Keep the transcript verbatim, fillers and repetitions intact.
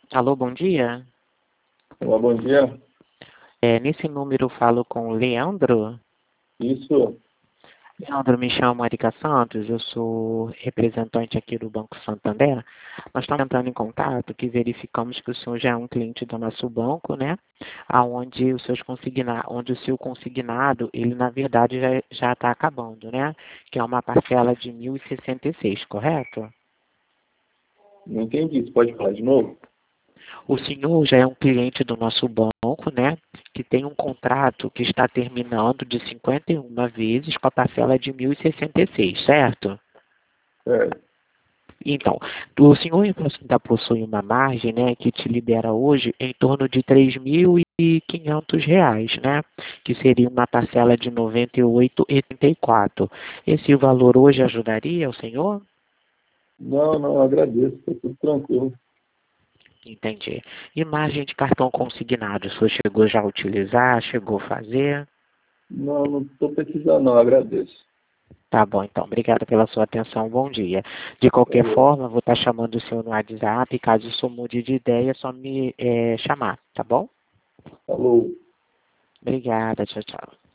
Alô, bom dia. Olá, bom dia. É, nesse número eu falo com o Leandro. Isso, Leandro, me chamo Erika Santos, eu sou representante aqui do Banco Santander. Nós estamos entrando em contato que verificamos que o senhor já é um cliente do nosso banco, né? Aonde os seus consigna... onde o seu consignado, ele na verdade já já está acabando, né? Que é uma parcela de mil e sessenta e seis, correto? não entendi. Você pode falar de novo? O senhor já é um cliente do nosso banco, né? Que tem um contrato que está terminando de cinquenta e uma vezes com a parcela de mil e sessenta e seis, certo? É, Então, o senhor ainda possui uma margem, né, que te libera hoje em torno de três mil e quinhentos reais, né? Que seria uma parcela de noventa e oito e trinta e quatro. Esse valor hoje ajudaria o senhor? não, não, agradeço. Está tudo tranquilo. Entendi. E margem de cartão consignado, o senhor chegou já a utilizar, chegou a fazer? Não, não estou precisando, não. Agradeço. Tá bom, então. Obrigada pela sua atenção. Bom dia. De qualquer Valeu. forma, vou estar chamando o senhor no WhatsApp. Caso o senhor mude de ideia, é só me eh, chamar, tá bom? Falou. Obrigada. Tchau, tchau.